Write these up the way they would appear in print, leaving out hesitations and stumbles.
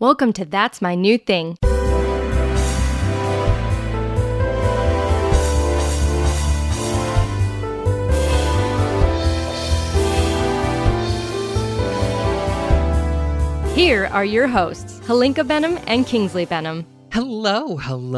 Welcome to That's My New Thing. Here are your hosts, Halinka Benham and Kingsley Benham. Hello.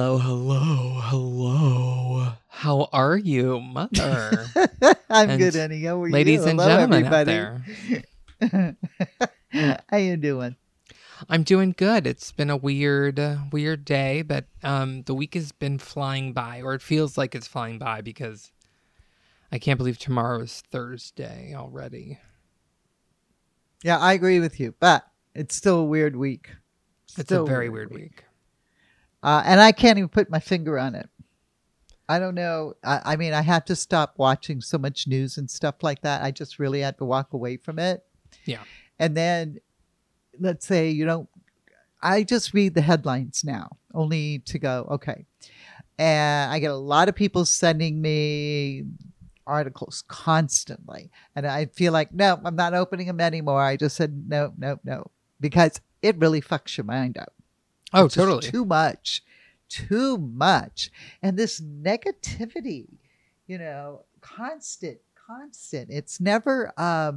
How are you, Mother? I'm good, honey. How are you? Ladies and Hello, gentlemen everybody. out there. How you doing? I'm doing good. It's been a weird day, but the week has been flying by, or it feels like it's flying by because I can't believe tomorrow is Thursday already. Yeah, I agree with you, but it's still a weird week. It's a very weird week. And I can't even put my finger on it. I don't know. I mean, I had to stop watching so much news and stuff like that. I just really had to walk away from it. Yeah. And then, let's say, I just read the headlines now, only to go, okay. And I get a lot of people sending me articles constantly. And I feel like, no, I'm not opening them anymore. I just said, no. Because it really fucks your mind up. Oh, It's just totally. Too much. And this negativity, constant. It's never,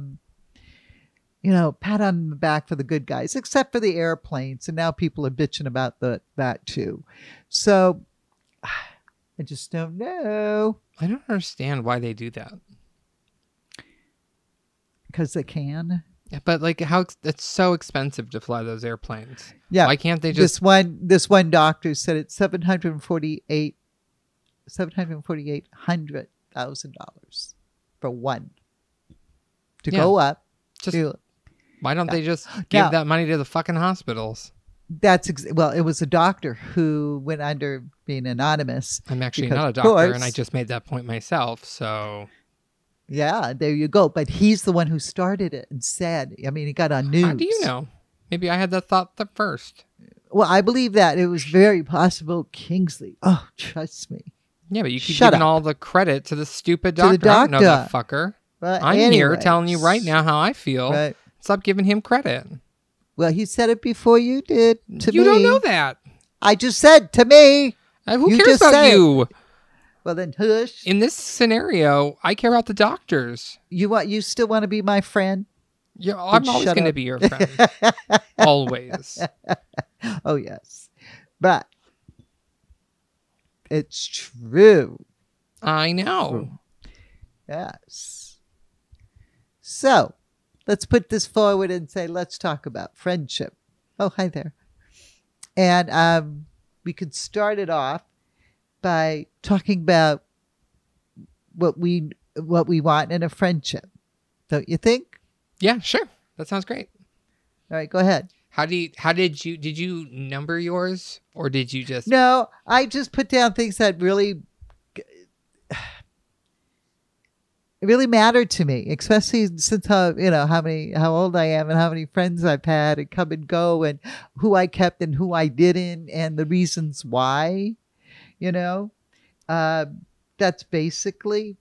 pat on the back for the good guys, except for the airplanes. And now people are bitching about that too. So I just don't know. I don't understand why they do that. Because they can. Yeah, but it's so expensive to fly those airplanes. Yeah. Why can't they just... This one doctor said it's $748,000 for one to go up. Why don't they just give that money to the fucking hospitals? It was a doctor who went under being anonymous. I'm actually not a doctor, and I just made that point myself, so... Yeah, there you go. But he's the one who started it and said, he got on news. How do you know? Maybe I had that thought first. Well, I believe that it was very possible Kingsley. Oh, trust me. Yeah, but you keep giving all the credit to the stupid doctor. To the doctor. I don't know that fucker. But I'm here telling you right now how I feel. Right. Stop giving him credit. Well, he said it before you did to me. You don't know that. I just said to me. Who cares about you? Well, then hush. In this scenario, I care about the doctors. You still want to be my friend? Yeah, I'm always going to be your friend. Always. Oh, yes. But it's true. I know. Yes. So let's put this forward and say, let's talk about friendship. Oh, hi there. And we could start it off by talking about what we want in a friendship. Don't you think? Yeah, sure. That sounds great. All right, go ahead. Did you number yours, or did you just... No, I just put down things that really mattered to me, especially since how old I am and how many friends I've had and come and go, and who I kept and who I didn't, and the reasons why. That's basically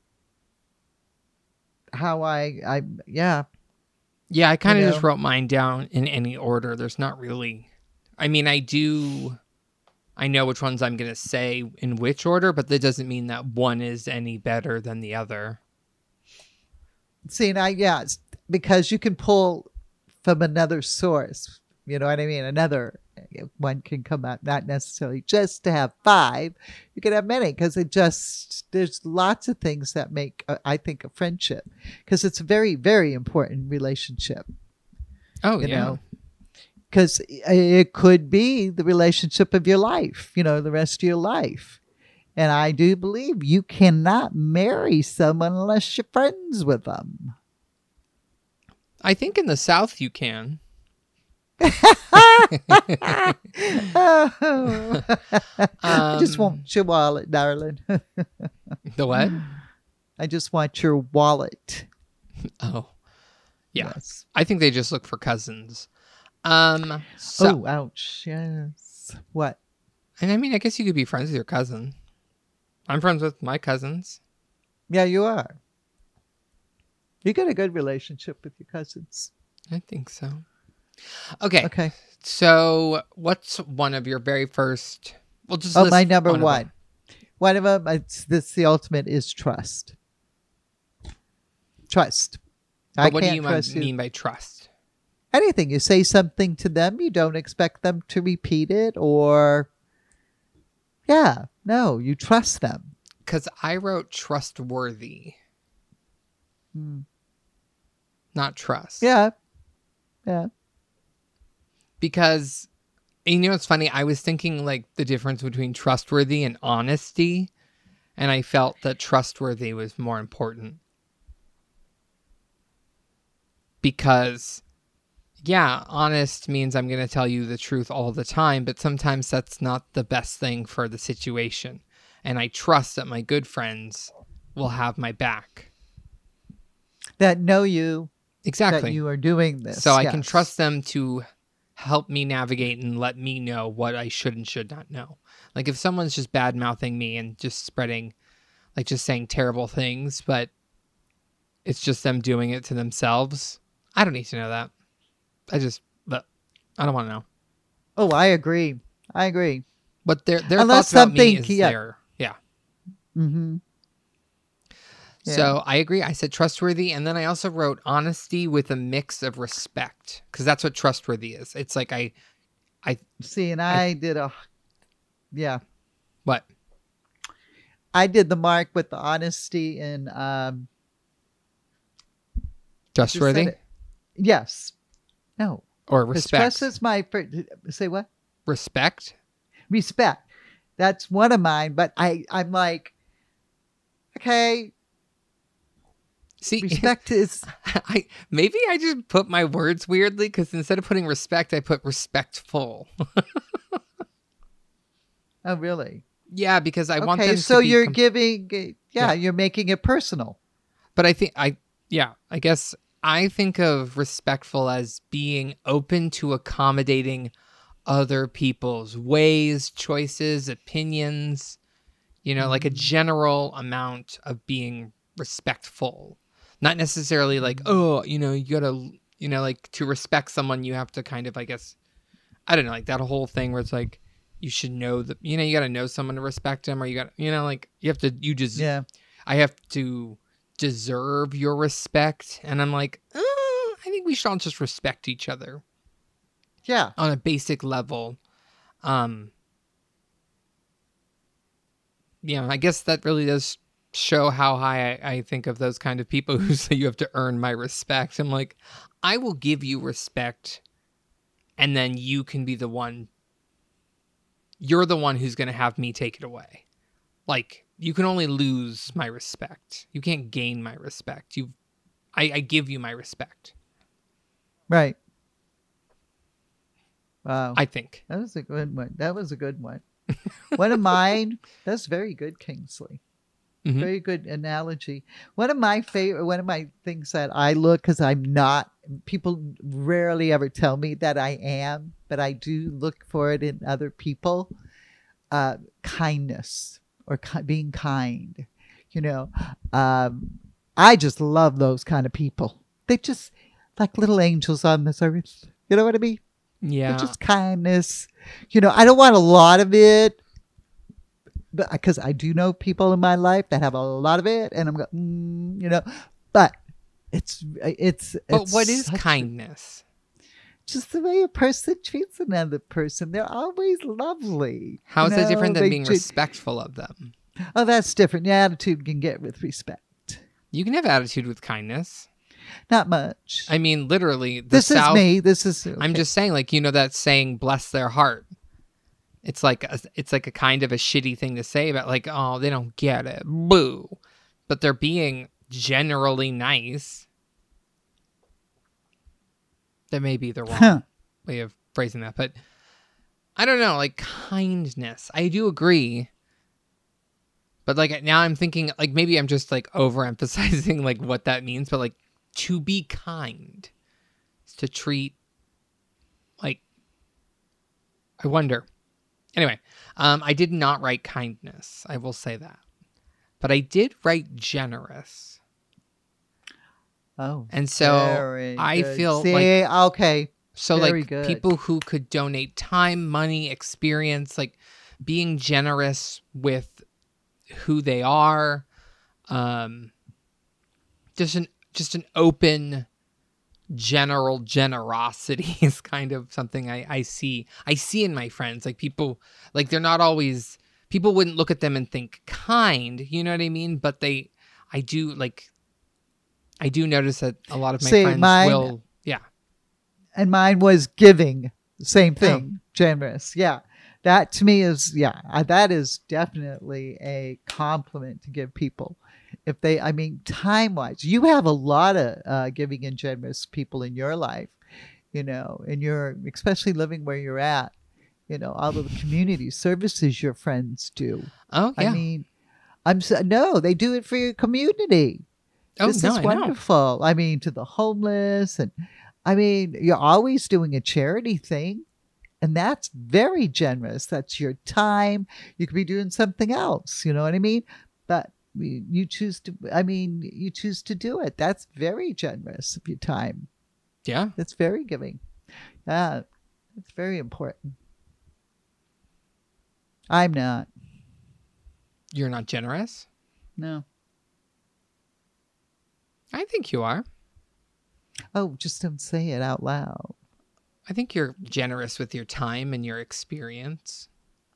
how I I kind of just wrote mine down in any order. There's not really, I know which ones I'm going to say in which order, but that doesn't mean that one is any better than the other. See, because you can pull from another source, you know what I mean? Another one can come out, not necessarily just to have 5. You can have many, because there's lots of things that make, I think, a friendship, because it's a very, very important relationship. Oh, yeah. Because it could be the relationship of your life, the rest of your life. And I do believe you cannot marry someone unless you're friends with them. I think in the South you can. I just want your wallet, darling. The what? I just want your wallet. Oh, yeah. Yes. I think they just look for cousins. Oh, ouch. Yes. What? And I guess you could be friends with your cousin. I'm friends with my cousins. Yeah, you are. You got a good relationship with your cousins. I think so. Okay. Okay. So, what's one of your very first? We'll just Oh, list my number one. one. One of them, the ultimate is trust. Trust. I But what do can't you trust you. mean by trust? Anything. You say something to them, you don't expect them to repeat it, or no, you trust them. Because I wrote trustworthy, not trust. Yeah. Because, you know, it's funny. I was thinking like the difference between trustworthy and honesty, and I felt that trustworthy was more important. Because, yeah, honest means I'm going to tell you the truth all the time, but sometimes that's not the best thing for the situation. And I trust that my good friends will have my back. That know you. Exactly. That you are doing this. So I can trust them to help me navigate and let me know what I should and should not know. Like if someone's just bad mouthing me and just spreading, like just saying terrible things, but it's just them doing it to themselves, I don't need to know that. But I don't want to know. Oh, I agree. But their Unless thoughts about me something- is their, yeah. Mm-hmm. Yeah. So I agree. I said trustworthy, and then I also wrote honesty with a mix of respect, because that's what trustworthy is. It's like I See, and I did what? I did the mark with the honesty and just said Trustworthy it. Yes. No. or 'Cause respect? Trust is my say what? Respect. Respect. That's one of mine, but I'm like, okay, See, respect is maybe I just put my words weirdly, because instead of putting respect, I put respectful. oh really? Yeah, because I want them Okay, to so be you're giving Yeah. you're making it personal. But I guess I think of respectful as being open to accommodating other people's ways, choices, opinions, like a general amount of being respectful. Not necessarily like, you gotta, like to respect someone, you have to kind of, I guess, I don't know, like that whole thing where it's like, you should know that, you gotta know someone to respect them, or you gotta, like you have to, Yeah. I have to deserve your respect. And I'm like, I think we should all just respect each other Yeah. on a basic level. I guess that really does show how high I think of those kind of people who say you have to earn my respect. I'm like, I will give you respect, and then you can be you're the one who's going to have me take it away. Like, you can only lose my respect. You can't gain my respect. I give you my respect. Right. Wow. I think. That was a good one. One of mine, that's very good, Kingsley. Mhm. Very good analogy. One of my things that I look, because I'm not, people rarely ever tell me that I am, but I do look for it in other people. Kindness or being kind. I just love those kind of people. They just like little angels on this earth. You know what I mean? Yeah. They're just kindness. I don't want a lot of it, but because I do know people in my life that have a lot of it, and I'm going, but it's. But what is such- kindness? Just the way a person treats another person. They're always lovely. How is that different than They being respectful of them? Oh, that's different. The attitude can get with respect. You can have attitude with kindness. Not much. I mean, literally, the This South. is me. This is. I'm okay. just saying, like, that saying, bless their heart. It's like a kind of a shitty thing to say about, like, oh, they don't get it. Boo. But they're being generally nice. That may be the wrong way of phrasing that. But I don't know, like, kindness. I do agree. But, like, now I'm thinking, like, maybe I'm just, like, overemphasizing, like, what that means. But, like, to be kind is to treat, like, I wonder. Anyway, I did not write kindness. I will say that. But I did write generous. Oh. And so very I good. feel See, like, okay. So Very like good. people who could donate time, money, experience, like being generous with who they are. Just an open general generosity is kind of something I see in my friends. Like people, like they're not always, people wouldn't look at them and think kind, you know what I mean? But I do notice that a lot of my See, friends mine- will, yeah. And mine was giving. Same thing. Generous. Yeah. That to me is, that is definitely a compliment to give people. If they, I mean, time wise, you have a lot of giving and generous people in your life, and you're especially living where you're at, all of the community services your friends do. Oh, yeah. I mean, no, they do it for your community. Oh, This no, is I know. wonderful. I mean, to the homeless, and I mean, you're always doing a charity thing, and that's very generous. That's your time. You could be doing something else. You know what I mean? But you choose to. I mean, you choose to do it. That's very generous of your time. Yeah. That's very giving. Yeah, it's very important. I'm not. You're not generous? No. I think you are. Oh, just don't say it out loud. I think you're generous with your time and your experience.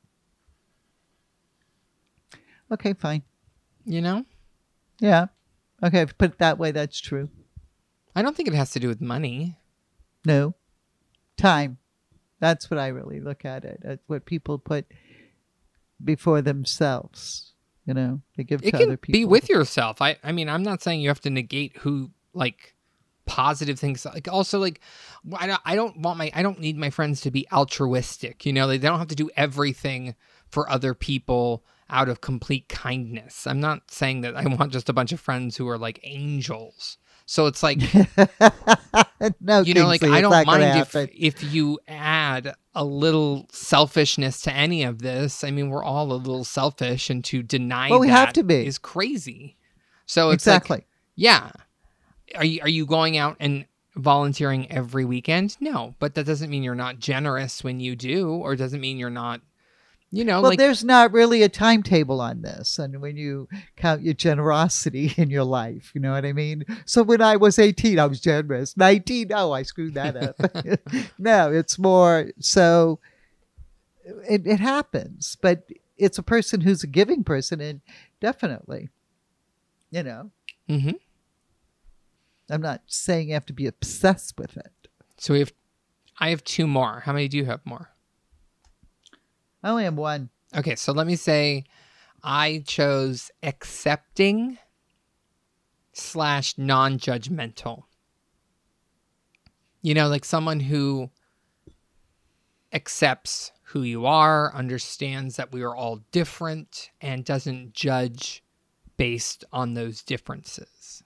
Okay, fine. You know? Yeah. Okay, if you put it that way, that's true. I don't think it has to do with money. No. Time. That's what I really look at it. That's what people put before themselves. They give It to can other people. be with yourself. I mean, I'm not saying you have to negate who, like, positive things. Like, also, like, I don't need my friends to be altruistic. They don't have to do everything for other people out of complete kindness. I'm not saying that I want just a bunch of friends who are like angels. So it's like, No, like, Kingsley, I it's don't not gonna mind happen. if you add a little selfishness to any of this. I mean, we're all a little selfish, and to deny Well, we that have to be. is crazy. So it's Exactly. like, yeah. Are you going out and volunteering every weekend? No, but that doesn't mean you're not generous when you do, or doesn't mean you're not, Well, like, there's not really a timetable on this. And when you count your generosity in your life, you know what I mean? So when I was 18, I was generous. 19, no, I screwed that up. No, it's more so it happens. But it's a person who's a giving person, and definitely, mm-hmm. I'm not saying you have to be obsessed with it. So I have two more. How many do you have more? I only have one. Okay, so let me say I chose accepting / non-judgmental. Like someone who accepts who you are, understands that we are all different, and doesn't judge based on those differences.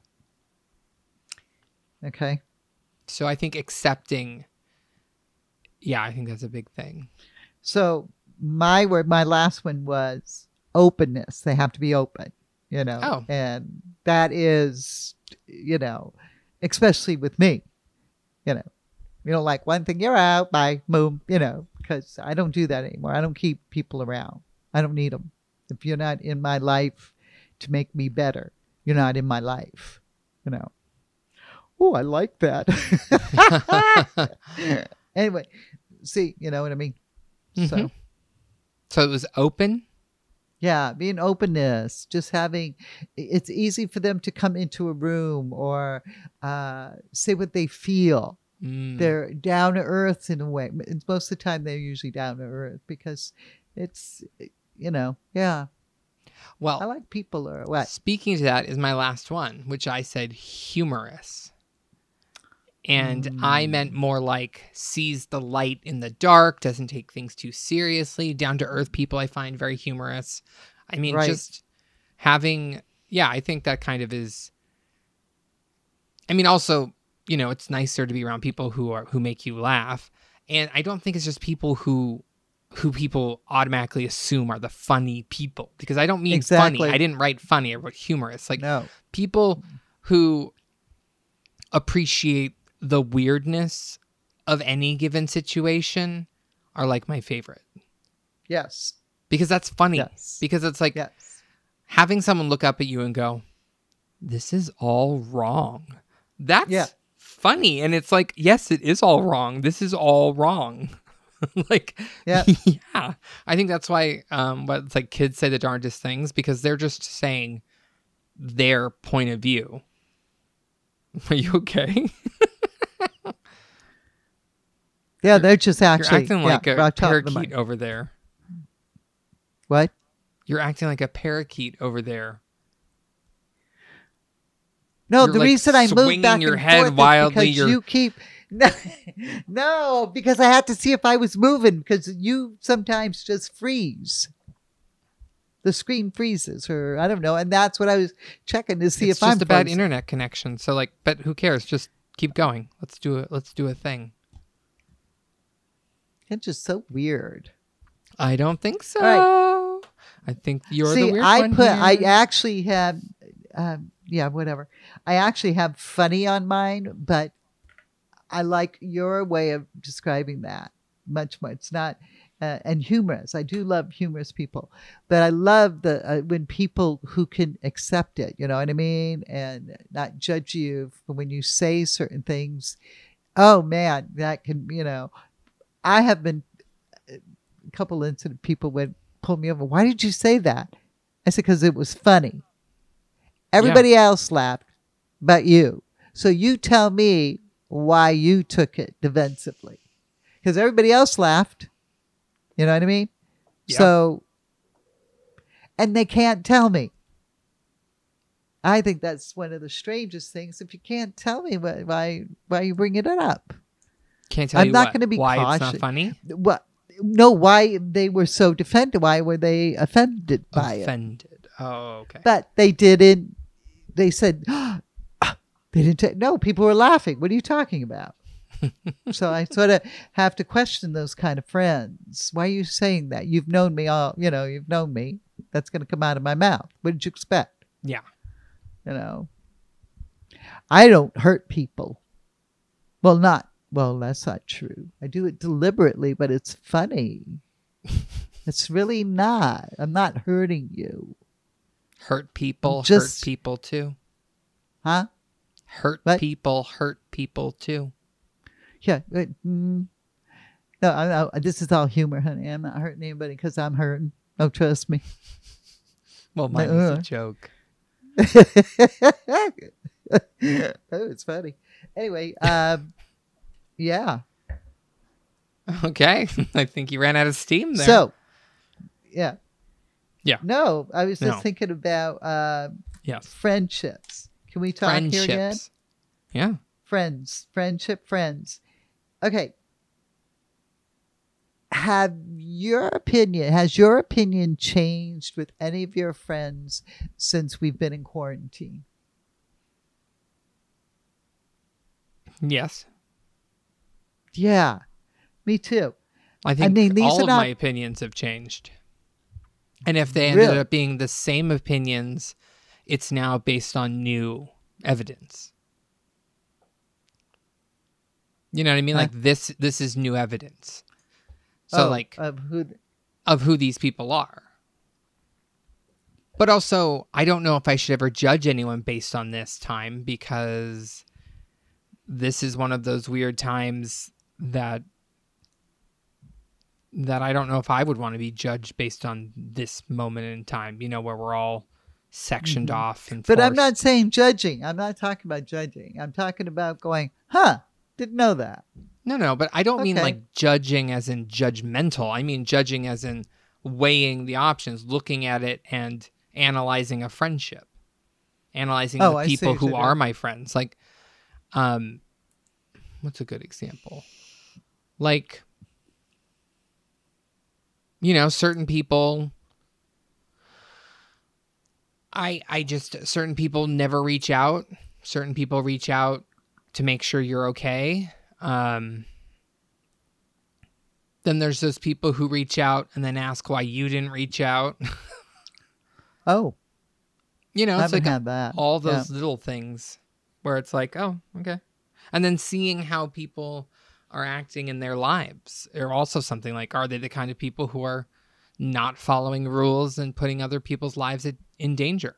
Okay. So I think accepting, I think that's a big thing. So my last one was openness. They have to be open, Oh. and that is, especially with me, you don't like one thing, you're out, bye, boom, because I don't do that anymore. I don't keep people around. I don't need them. If you're not in my life to make me better, you're not in my life, Oh, I like that. Anyway, see, you know what I mean? Mm-hmm. So it was open? Yeah, being openness, just having, it's easy for them to come into a room or say what they feel. They're down to earth in a way. Most of the time, they're usually down to earth because it's, yeah. Well, I like people or what? Speaking to that is my last one, which I said humorous. And I meant more like sees the light in the dark, doesn't take things too seriously. Down to earth people I find very humorous. I mean, Right. just having, I think that kind of is. I mean, also, it's nicer to be around people who make you laugh. And I don't think it's just people who people automatically assume are the funny people, because I don't mean Exactly. funny. I didn't write funny. I wrote humorous. Like No. people who appreciate the weirdness of any given situation are like my favorite. Yes. Because that's funny. Yes. Because it's like Yes. having someone look up at you and go, this is all wrong. That's funny. And it's like, yes, it is all wrong. This is all wrong. Like, Yeah. yeah. I think that's why what it's like kids say the darndest things, because they're just saying their point of view. Are you okay? Yeah, they're just You're actually acting like a on top of the parakeet mic. over there. What? You're acting like a parakeat over there. No, You're, the like, reason I moved swinging back your and head forth wildly, is because you're- you keep no, because I had to see if I was moving, because you sometimes just freeze. The screen freezes, or I don't know, and that's what I was checking to see It's if I'm just a bad frozen. internet connection. So like, but who cares? Just keep going. Let's do it. Let's do a thing. It's just so weird. I don't think so. All I think you're See, the weird I one put. here. I actually have. Yeah, whatever. I actually have funny on mine, but I like your way of describing that much more. It's not and humorous. I do love humorous people, but I love the when people who can accept it. You know what I mean, and not judge you for when you say certain things. Oh man, that can I have been a couple incident people would pull me over. Why did you say that? I said because it was funny. Everybody else laughed, but you. So you tell me why you took it defensively, because everybody else laughed. You know what I mean? Yeah. So, and they can't tell me. I think that's one of the strangest things. If you can't tell me why you bring it up, Can't tell I'm you not what, gonna be why it's not cautious. funny. what? No, why they were so defended? Why were they offended by it? Offended. Oh, okay. But they didn't. They said they didn't. No, people were laughing. What are you talking about? So I sort of have to question those kind of friends. Why are you saying that? You've known me all. You've known me. That's going to come out of my mouth. What did you expect? Yeah. I don't hurt people. Well, that's not true. I do it deliberately, but it's funny. It's really not. I'm not hurting you. Hurt people Just- hurt people too. Huh? Hurt people too. Yeah. No, this is all humor, honey. I'm not hurting anybody because I'm hurting. Oh, trust me. Well, mine was a joke. Oh, it's funny. Anyway, yeah. Okay. I think you ran out of steam there. So, yeah. Yeah. No, I was just No. thinking about Yes. friendships. Can we talk here again? Friendships. Yeah. Friends. Okay. Has your opinion changed with any of your friends since we've been in quarantine? Yes. Yeah, me too. I think mean, these all are of not- my opinions have changed. And if they ended Really? up being the same opinions, it's now based on new evidence. You know what I mean? Huh. Like this is new evidence. So like of who? of who these people are. But also, I don't know if I should ever judge anyone based on this time, because this is one of those weird times that I don't know if I would want to be judged based on this moment in time, where we're all sectioned off and But I'm forced. not saying judging. I'm not talking about judging. I'm talking about going, didn't know that. No, but I don't mean Okay. like judging as in judgmental. I mean judging as in weighing the options, looking at it and analyzing a friendship. Analyzing Oh, the I see people what who you're are doing. my friends. Like, what's a good example? Like, certain people, certain people never reach out. Certain people reach out to make sure you're okay. Then there's those people who reach out and then ask why you didn't reach out. Oh, I It's haven't like had that. all those little things where it's like, oh, okay. And then seeing how people are acting in their lives. Or also something like, are they the kind of people who are not following rules and putting other people's lives in danger?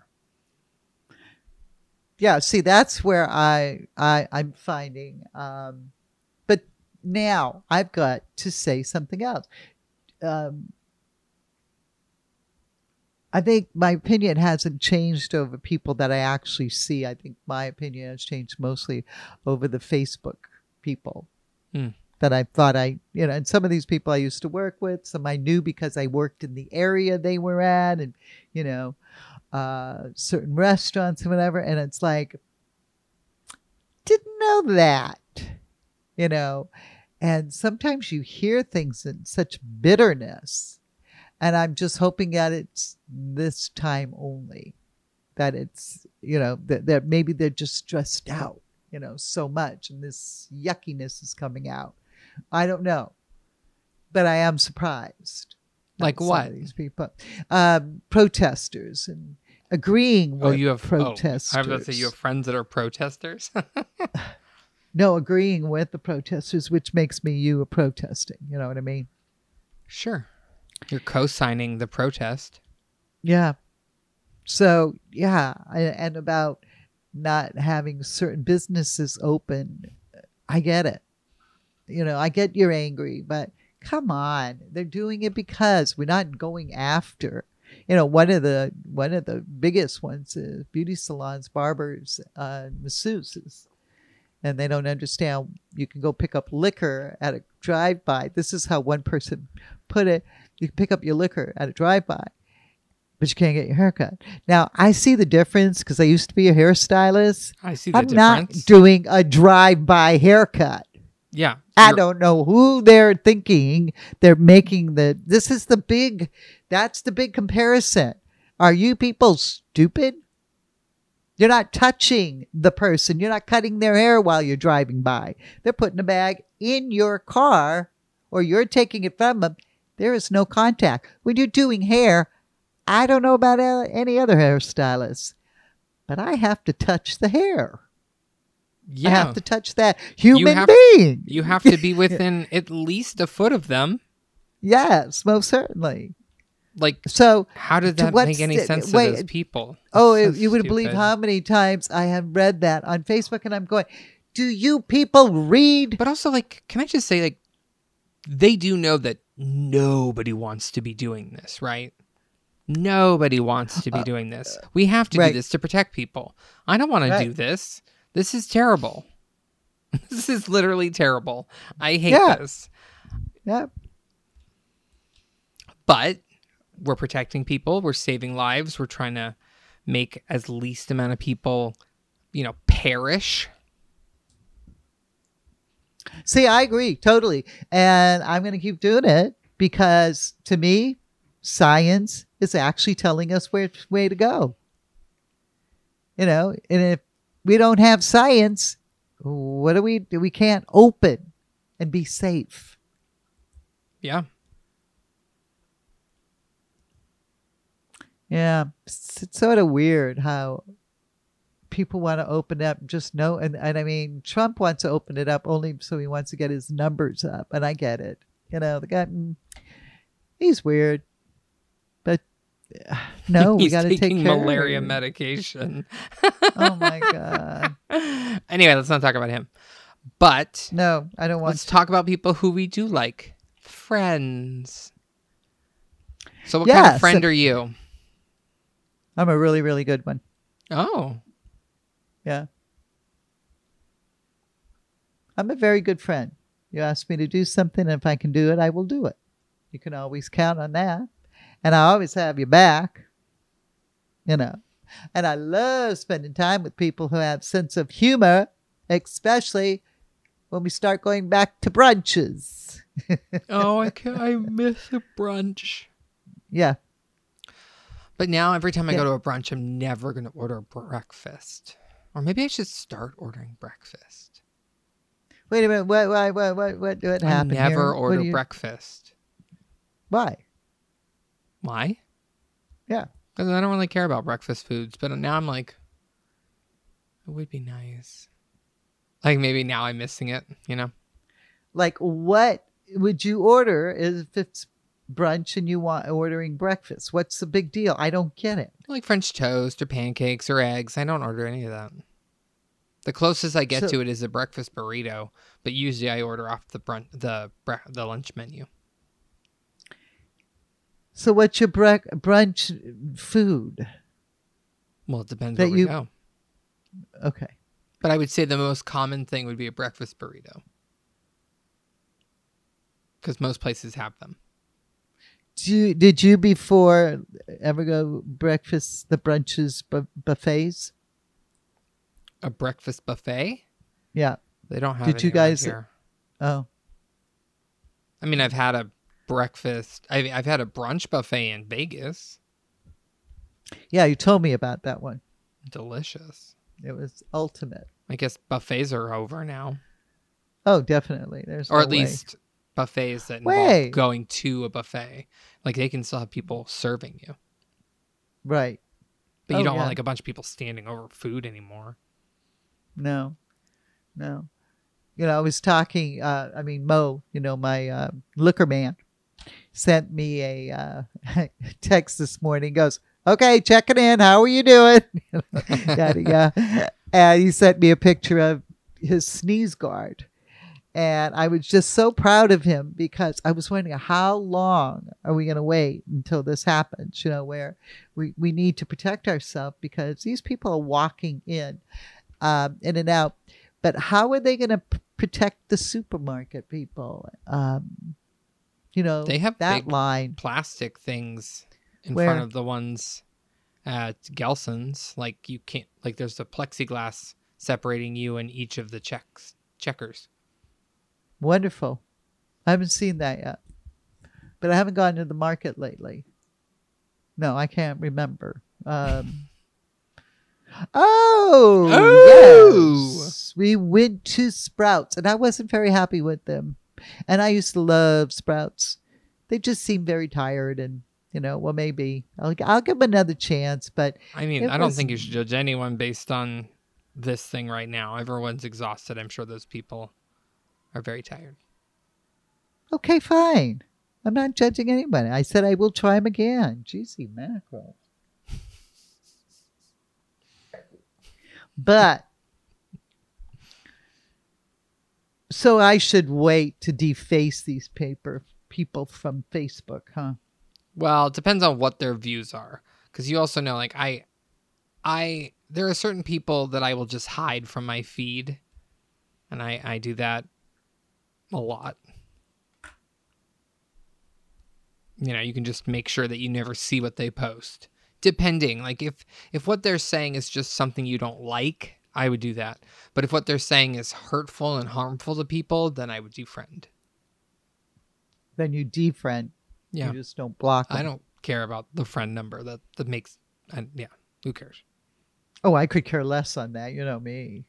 Yeah, see, that's where I'm finding. But now I've got to say something else. I think my opinion hasn't changed over people that I actually see. I think my opinion has changed mostly over the Facebook people that I thought and some of these people I used to work with, some I knew because I worked in the area they were at, and, certain restaurants and whatever. And it's like, didn't know that, and sometimes you hear things in such bitterness. And I'm just hoping that it's this time only, that it's, that maybe they're just stressed out, so much, and this yuckiness is coming out. I don't know, but I am surprised. Like what? These people, protesters, and agreeing with you have protesters. I was going to say you have friends that are protesters. No, agreeing with the protesters, which makes me you a protesting. You know what I mean? Sure. You're co-signing the protest. Yeah. So, yeah. And about not having certain businesses open, I get it. I get you're angry, but come on. They're doing it because we're not going after. One of the biggest ones is beauty salons, barbers, masseuses. And they don't understand you can go pick up liquor at a drive-by. This is how one person put it. You can pick up your liquor at a drive-by, but you can't get your haircut. Now, I see the difference because I used to be a hairstylist. I see the I'm difference. not doing a drive-by haircut. Yeah. I don't know who they're thinking. They're making that's the big comparison. Are you people stupid? You're not touching the person. You're not cutting their hair while you're driving by. They're putting a bag in your car, or you're taking it from them. There is no contact. When you're doing hair, I don't know about any other hairstylist, but I have to touch the hair. Yeah. I have to touch that human being. You have to be within at least a foot of them. Yes, most certainly. So how did that make any sense to those people? You wouldn't believe how many times I have read that on Facebook, and I'm going, do you people read? But also, can I just say, they do know that nobody wants to be doing this, right? Nobody wants to be doing this. We have to do this to protect people. I don't want to do this. This is terrible. This is literally terrible. I hate this. Yeah. But we're protecting people. We're saving lives. We're trying to make as least amount of people, perish. See, I agree totally. And I'm going to keep doing it because to me, science is actually telling us which way to go. And if we don't have science, what do? We can't open and be safe. Yeah. Yeah, it's sort of weird how people want to open up. Just know, and I mean, Trump wants to open it up only so he wants to get his numbers up, and I get it. The guy, he's weird, but no, we got to take care malaria of him. Medication. Oh my God. Anyway, let's not talk about him. But no, I don't want. Let's talk about people who we do like. Friends. So, what kind of friend are you? I'm a really, really good one. Oh. Yeah. I'm a very good friend. You ask me to do something, and if I can do it, I will do it. You can always count on that. And I always have your back. And I love spending time with people who have sense of humor, especially when we start going back to brunches. Oh, I miss a brunch. Yeah. But now every time I go to a brunch, I'm never going to order breakfast. Or maybe I should start ordering breakfast. Wait a minute. What happened here? I never order breakfast. Why? Why? Yeah. Because I don't really care about breakfast foods. But now I'm like, it would be nice. Maybe now I'm missing it, Like, what would you order if it's brunch and you want ordering breakfast? What's the big deal? I don't get it. Like French toast or pancakes or eggs. I don't order any of that. The closest I get So- to it is a breakfast burrito, but usually I order off the lunch menu. So what's your brunch food? Well, it depends That where we you- go. Okay. But I would say the most common thing would be a breakfast burrito. Because most places have them. Did you before ever go the brunches buffets? A breakfast buffet? Yeah. They don't have Did you any around guys- here. Oh, I mean, I've had a breakfast. I've had a brunch buffet in Vegas. yeah. You told me about that one. Delicious. It was ultimate. I guess buffets are over now. Oh, definitely. There's Or no at way. least buffets that Way. involve going to a buffet. Like they can still have people serving you. Right. But you Oh, don't want yeah. like a bunch of people standing over food anymore. No. I was talking, Mo, my liquor man, sent me a text this morning. Goes, okay, checking in. How are you doing? Yeah. And he sent me a picture of his sneeze guard. And I was just so proud of him because I was wondering how long are we going to wait until this happens, where we need to protect ourselves because these people are walking in and out. But how are they going to protect the supermarket people? They have that big line. Plastic things in Where? front of the ones at Gelson's. Like you can't, like there's a plexiglass separating you and each of the checkers. Wonderful. I haven't seen that yet. But I haven't gone to the market lately. No, I can't remember. Oh! Yes. We went to Sprouts, and I wasn't very happy with them. And I used to love Sprouts. They just seem very tired, and well, maybe I'll give them another chance. But I mean, It I don't was- think you should judge anyone based on this thing right now. Everyone's exhausted. I'm sure those people are very tired. okay, fine. I'm not judging anybody. I said I will try them again. Juicy mackerel. But so I should wait to deface these people from Facebook, huh? Well, it depends on what their views are. Because you also know, like, there are certain people that I will just hide from my feed. And I do that a lot. You can just make sure that you never see what they post. Depending, like if what they're saying is just something you don't like, I would do that. But if what they're saying is hurtful and harmful to people, then I would defriend. Then you defriend. Yeah. You just don't block them. I don't care about the friend number that makes, yeah, who cares? Oh, I could care less on that. You know me.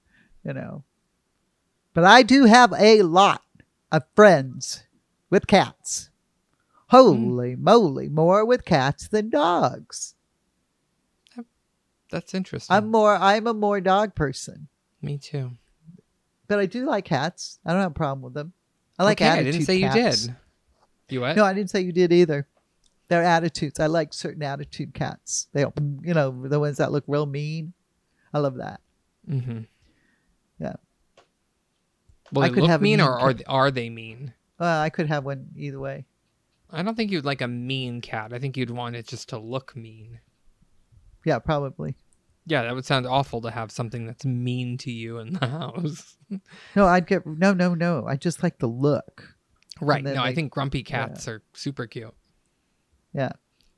But I do have a lot of friends with cats. Holy moly, more with cats than dogs. That's interesting. I'm a more dog person. Me too. But I do like cats. I don't have a problem with them. I like Okay, I attitude didn't say cats. you did. You what? No, I didn't say you did either. Their attitudes. I like certain attitude cats. They, the ones that look real mean. I love that. Mm-hmm. Yeah. Well, I they could look have a mean, mean or cat. are they mean? I could have one either way. I don't think you'd like a mean cat. I think you'd want it just to look mean. Yeah, probably. Yeah, that would sound awful to have something that's mean to you in the house. No, I'd get no. I just like the look. Right. then No, I they- think grumpy cats are super cute. Yeah.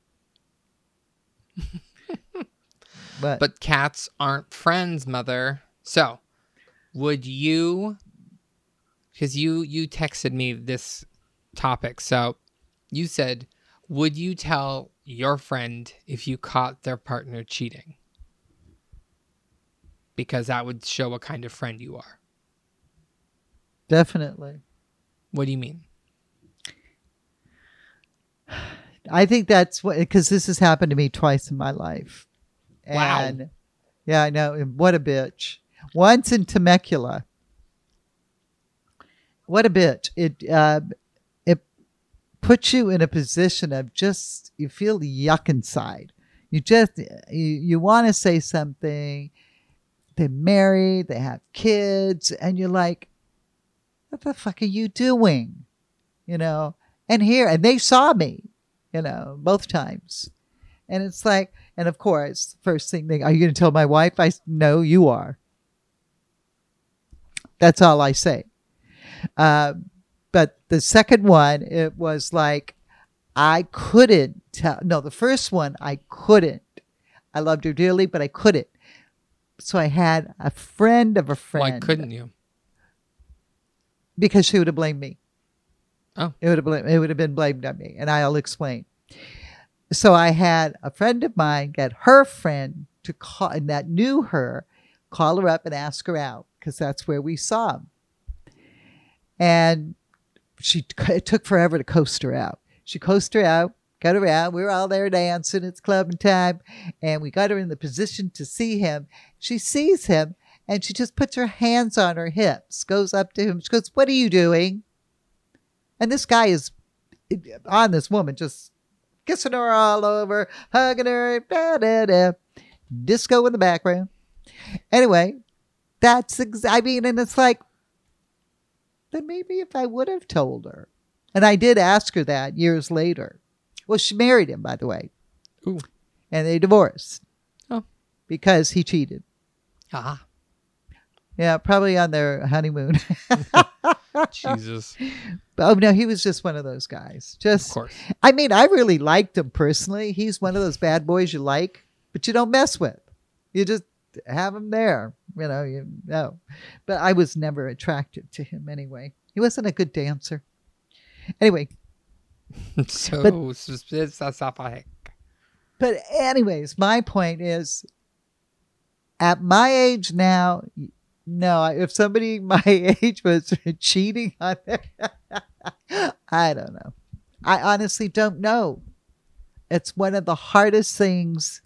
But But cats aren't friends, mother. So, would you, because you texted me this topic. So, you said, would you tell your friend if you caught their partner cheating? Because that would show what kind of friend you are. definitely. What do you mean? I think that's what, because this has happened to me twice in my life. Wow. And yeah, I know. And what a bitch. Once in Temecula, what a bitch. It puts you in a position of just, you feel the yuck inside. You want to say something. They're married, they have kids, and you're like, what the fuck are you doing? And they saw me, both times. And it's like, and of course, first thing, are you going to tell my wife? No, you are. That's all I say. But the second one, it was like, I couldn't tell. No, the first one, I couldn't. I loved her dearly, but I couldn't. So I had a friend of a friend. Why couldn't you? Because she would have blamed me. Oh. It would have been blamed on me, and I'll explain. So I had a friend of mine get her friend to call, and that knew her, call her up and ask her out, because that's where we saw him. And it took forever to coast her out. She coasted her out, got her out. We were all there dancing. It's clubbing time. And we got her in the position to see him. She sees him, and she just puts her hands on her hips, goes up to him. She goes, what are you doing? And this guy is on this woman, just kissing her all over, hugging her, da, da, da. Disco in the background. Anyway, and it's like, then maybe if I would have told her. And I did ask her that years later. Well, she married him, by the way. Ooh. And they divorced. Oh. Because he cheated. Ah. Yeah, probably on their honeymoon. Jesus. Oh, no, he was just one of those guys. Of course. I mean, I really liked him personally. He's one of those bad boys you like, but you don't mess with. You just have him there. But I was never attracted to him anyway. He wasn't a good dancer. Anyway. But anyways, my point is, at my age now, no, if somebody my age was cheating on it, I don't know. I honestly don't know. It's one of the hardest things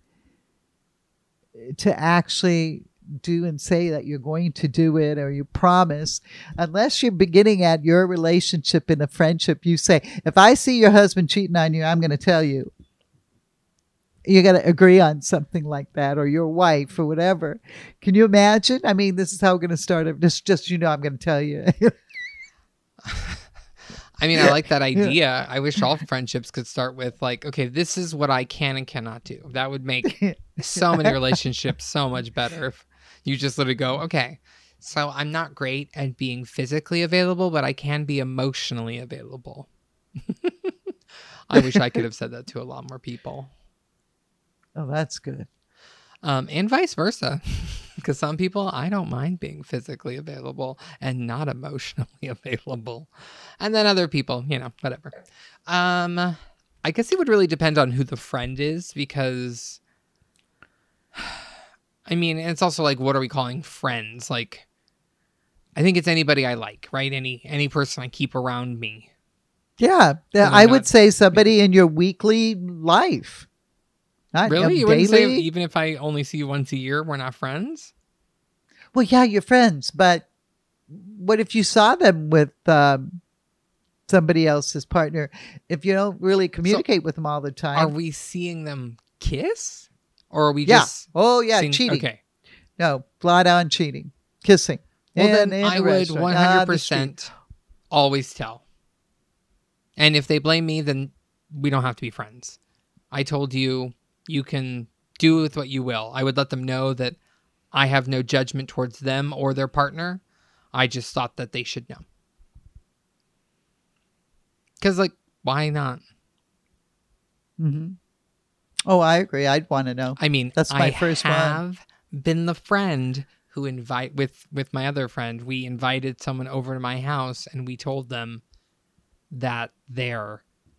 to actually do and say that you're going to do it, or you promise, unless you're beginning at your relationship in a friendship. You say, if I see your husband cheating on you, I'm going to tell you. You got to agree on something like that, or your wife, or whatever. Can you imagine? I mean, this is how we're going to start it. Just I'm going to tell you. I mean, I like that idea. I wish all friendships could start with like, okay, this is what I can and cannot do. That would make so many relationships so much better if you just literally go, okay, so I'm not great at being physically available, but I can be emotionally available. I wish I could have said that to a lot more people. Oh, that's good. And vice versa. Because some people, I don't mind being physically available and not emotionally available. And then other people, whatever. I guess it would really depend on who the friend is, because, I mean, it's also like, what are we calling friends? Like, I think it's anybody I like, right? Any person I keep around me. Yeah. I would say somebody in your weekly life. Not really? You daily? wouldn't say even if I only see you once a year, we're not friends? Well, yeah, you're friends, but what if you saw them with somebody else's partner? If you don't really communicate with them all the time. Are we seeing them kiss? Or are we yeah. just... Oh, yeah, seeing... cheating. Okay. No, flat on cheating. Kissing. Well, then I would 100% always tell. And if they blame me, then we don't have to be friends. I told you... You can do with what you will. I would let them know that I have no judgment towards them or their partner. I just thought that they should know. Because, like, why not? Mm-hmm. Oh, I agree. I'd want to know. I mean, that's my first one. I have been the friend who with my other friend, we invited someone over to my house and we told them that their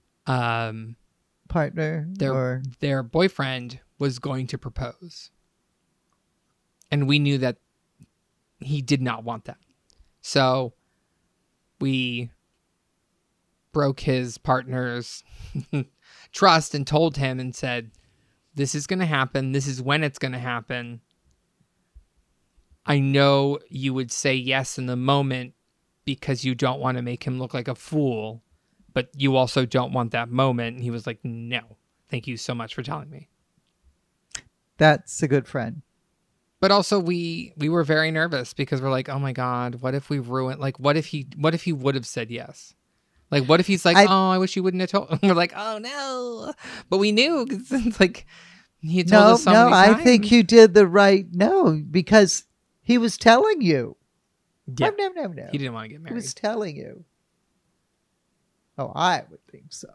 partner their boyfriend was going to propose, and we knew that he did not want that, so we broke his partner's trust and told him and said, this is going to happen, this is when it's going to happen. I know you would say yes in the moment because you don't want to make him look like a fool, but you also don't want that moment. And he was like, no, thank you so much for telling me. That's a good friend. But also we were very nervous because we're like, oh my God, what if we ruin, like, what if he would have said yes? Like, what if he's like, I wish you wouldn't have told. We're like, oh no. But we knew, 'cause it's like, he told us so many times. I think you did the right, because he was telling you. Yeah. No. He didn't want to get He married. was telling you. Oh, I would think so.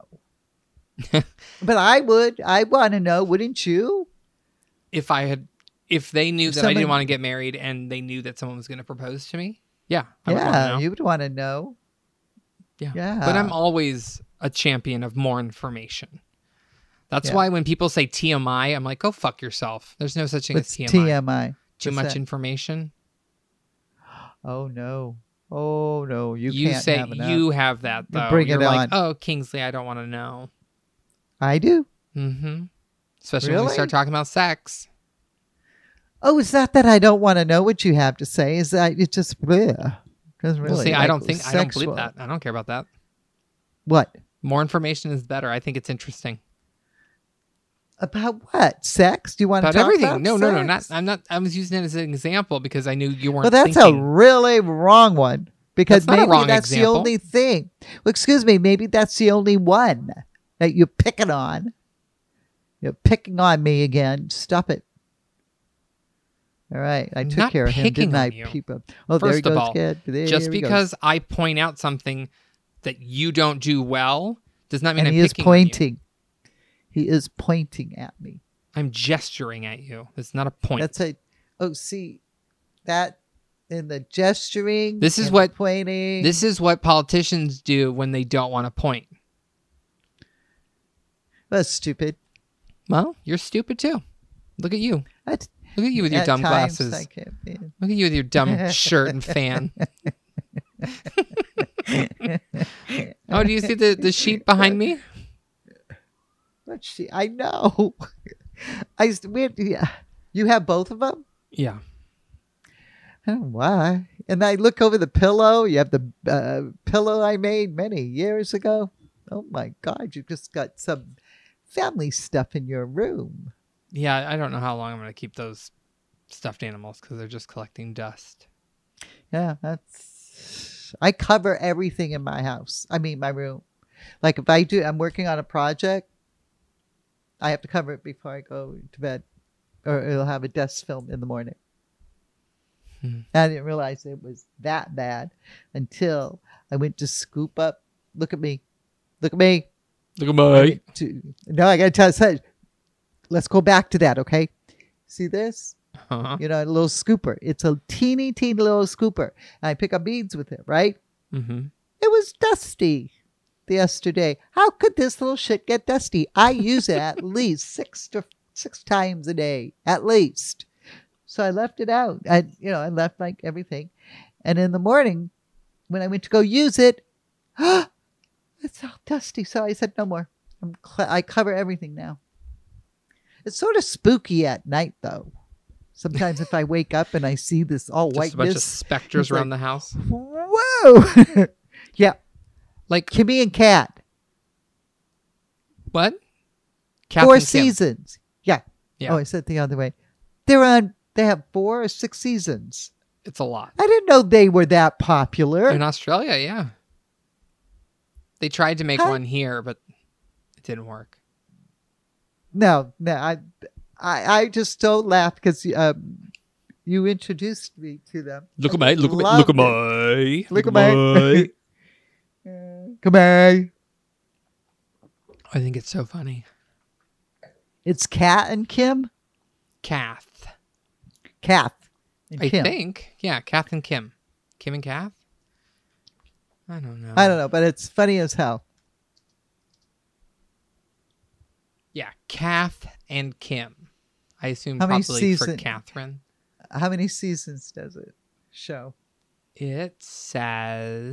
But I want to know, wouldn't you? If they knew that I someone- didn't want to get married and they knew that someone was going to propose to me, yeah, I would want to Yeah, know. you would want to know. Yeah. Yeah. But I'm always a champion of more information. That's Yeah. why when people say TMI, I'm like, go fuck yourself. There's no such thing What's as TMI. TMI? Too What's much that? information. Oh no. You You can't say have enough. you have that though. Bring You're it like, on. oh, Kingsley, I don't want to know. I do. Mm-hmm. Especially when we Really? start talking about sex. Oh, it's not that I don't want to know what you have to say. Is that it just bleh. Doesn't really. Well, see, I don't believe sexual. that. I don't care about that. What? More information is better. I think it's interesting. About what? Sex? Do you want About to talk everything. about No, sex? not. I was using it as an example because I knew you weren't. Well, that's thinking. a really wrong one because That's not a maybe wrong that's example. the only thing. Well, excuse me, maybe that's the only one that you're picking on. You're picking on me again. Stop it. All right, I took Not care of him, picking didn't I, on you. people? Oh, there he First of goes, all, kid. There just he goes. because I point out something that you don't do well does not mean And I'm he is picking on you. pointing. He is pointing at me. I'm gesturing at you. It's not a point. See, that in the gesturing. This is and what- the pointing. This is what politicians do when they don't want to point. That's stupid. Well, you're stupid too. Look at you. At, Look at you with your at dumb times glasses. I can't be. Look at you with your dumb shirt and fan. Oh, do you see the sheet behind me? Let's see. I know. You have both of them? Yeah. I don't know why. And I look over the pillow. You have the pillow I made many years ago. Oh my God, you just got some family stuff in your room. Yeah, I don't know how long I'm going to keep those stuffed animals because they're just collecting dust. Yeah, I cover everything in my house. I mean, my room. Like if I'm working on a project, I have to cover it before I go to bed, or it'll have a dust film in the morning. I didn't realize it was that bad until I went to scoop up. Look at me. Look at me. Look at my. No, I got to tell you something. Let's go back to that, okay? See this? Uh-huh. You know, a little scooper. It's a teeny little scooper. And I pick up beads with it, right? Mm-hmm. It was dusty yesterday. How could this little shit get dusty? I use it at least six times a day, at least. So I left it out. I left like everything. And in the morning, when I went to go use it, it's all dusty. So I said, no more. I cover everything now. It's sort of spooky at night, though. Sometimes if I wake up and I see this all Just whiteness. a bunch of specters it's around like, the house. Whoa! Yeah. Like, Kimmy and Kat. what? Kath 4 and Kim. seasons. Yeah. Yeah. Oh, I said it the other way. They have 4 or 6 seasons. It's a lot. I didn't know they were that popular. In Australia, yeah. They tried to make one here, but it didn't work. No, I just don't laugh because you introduced me to them. Look at I me, look at me, loved look at it. me. Look at me. Come on. I think it's so funny. It's Kat and Kim? Kath. Kath and I Kim. think. Yeah, Kath and Kim. Kim and Kath? I don't know. I don't know, but it's funny as hell. Yeah, Kath and Kim. I assume How many probably for season- Catherine. How many seasons does it show? It says...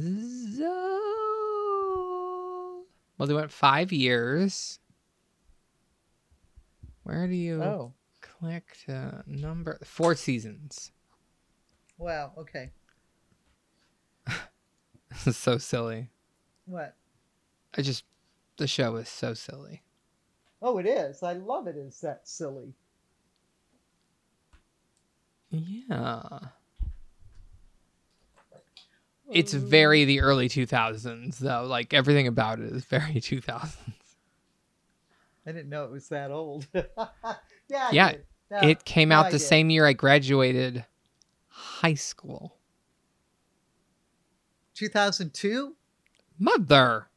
well, they went 5 years. Where do you Oh. click to number? 4 seasons. Wow. Okay. This is so silly. What? The show is so silly. Oh, it is. I love it. It's that silly. Yeah. It's very the early 2000s, though. Like, everything about it is very 2000s. I didn't know it was that old. Yeah. Yeah, No, it came no, out I the did. same year I graduated high school. 2002? Mother.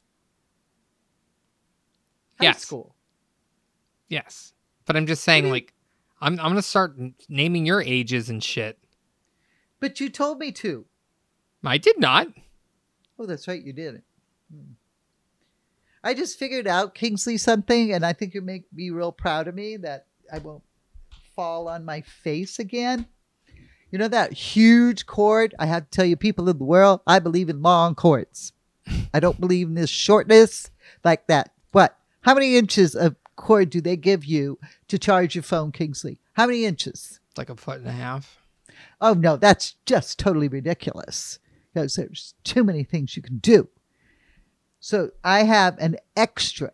High Yes. school. Yes. But I'm just saying, like, I'm going to start naming your ages and shit. But you told me to. I did not. Oh, that's right. You didn't. I just figured out, Kingsley, something, and I think you make me real proud of me that I won't fall on my face again. You know that huge cord? I have to tell you, people of the world, I believe in long cords. I don't believe in this shortness like that. What? How many inches of cord do they give you to charge your phone, Kingsley? How many inches? It's like a foot and a half. Oh, no, that's just totally ridiculous because there's too many things you can do. So I have an extra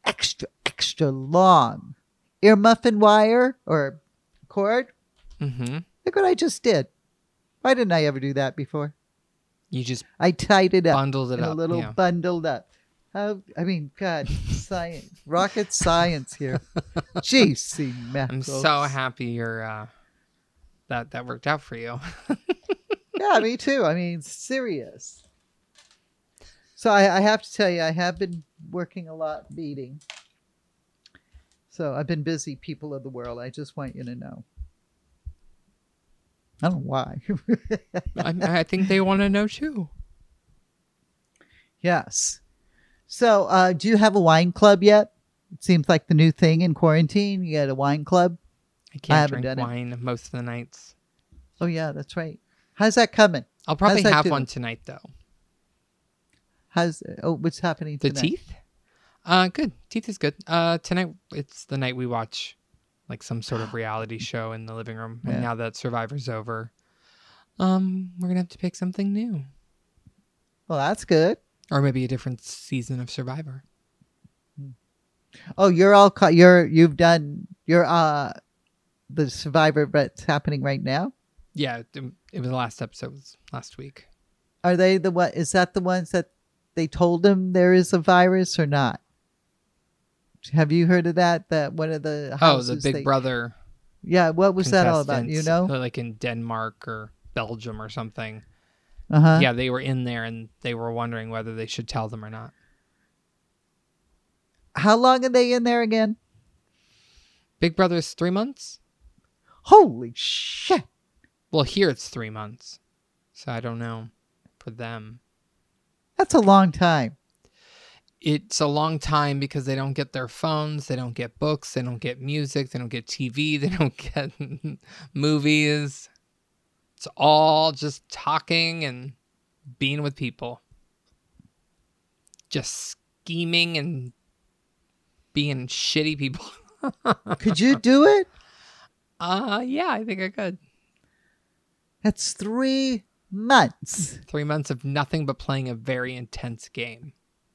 long ear muffin wire or cord. Mm-hmm. Look what I just did. Why didn't I ever do that before? You just I tied it up. bundled it in up. a little yeah. bundled up. How, I mean, God, science, rocket science here. Jeez, see, I'm so happy you're that worked out for you. Yeah, me too. I mean, serious. So I have to tell you, I have been working a lot beading. So I've been busy, people of the world. I just want you to know. I don't know why. I think they want to know too. Yes. So do you have a wine club yet? It seems like the new thing in quarantine. You got a wine club? I can't haven't drink done it. wine most of the nights. Oh, yeah, that's right. How's that coming? I'll probably How's that have doing? one tonight though. What's happening The tonight? teeth? Good. Teeth is good. Tonight it's the night we watch like some sort of reality show in the living room. And Yeah. now that Survivor's over, we're gonna have to pick something new. Well, that's good. Or maybe a different season of Survivor. Oh, you're all you've done the Survivor, but it's happening right now. Yeah, it was the last episode. It was last week. Are they the what? Is that the ones that they told them there is a virus or not? Have you heard of that? That one of the houses The Big Brother. Yeah, what was that all about? You contestants, know? like in Denmark or Belgium or something. Uh-huh. Yeah, they were in there and they were wondering whether they should tell them or not. How long are they in there again? Big Brother's 3 months? Holy shit! Well, here it's 3 months. So I don't know for them. That's a long time. It's a long time because they don't get their phones, they don't get books, they don't get music, they don't get TV, they don't get movies. It's all just talking and being with people. Just scheming and being shitty people. Could you do it? Yeah, I think I could. That's 3 months. 3 months of nothing but playing a very intense game.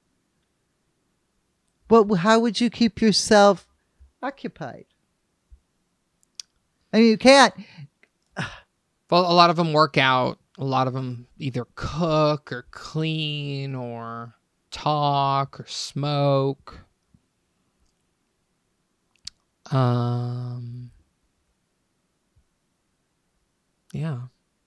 But how would you keep yourself occupied? I mean, you can't. Well, a lot of them work out. A lot of them either cook or clean or talk or smoke. Yeah.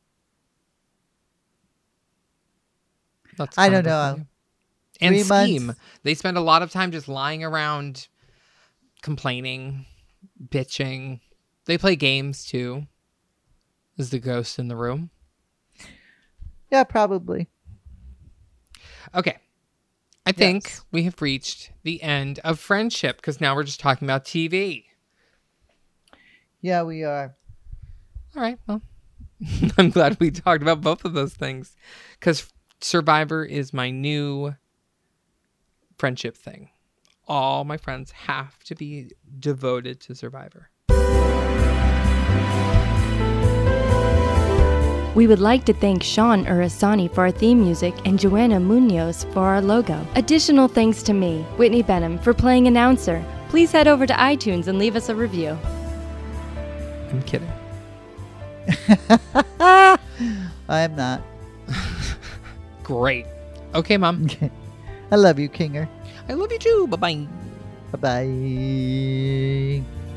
That's I kind don't of what know. they do. And 3 scheme. months. They spend a lot of time just lying around, complaining, bitching. They play games too. Is the ghost in the room? Yeah, probably. Okay. I think Yes. we have reached the end of friendship because now we're just talking about TV. Yeah, we are. All right. Well, I'm glad we talked about both of those things because Survivor is my new friendship thing. All my friends have to be devoted to Survivor. We would like to thank Sean Urasani for our theme music and Joanna Munoz for our logo. Additional thanks to me, Whitney Benham, for playing announcer. Please head over to iTunes and leave us a review. I'm kidding. I'm not. Great. Okay, Mom. Okay. I love you, Kinger. I love you too. Bye-bye. Bye-bye.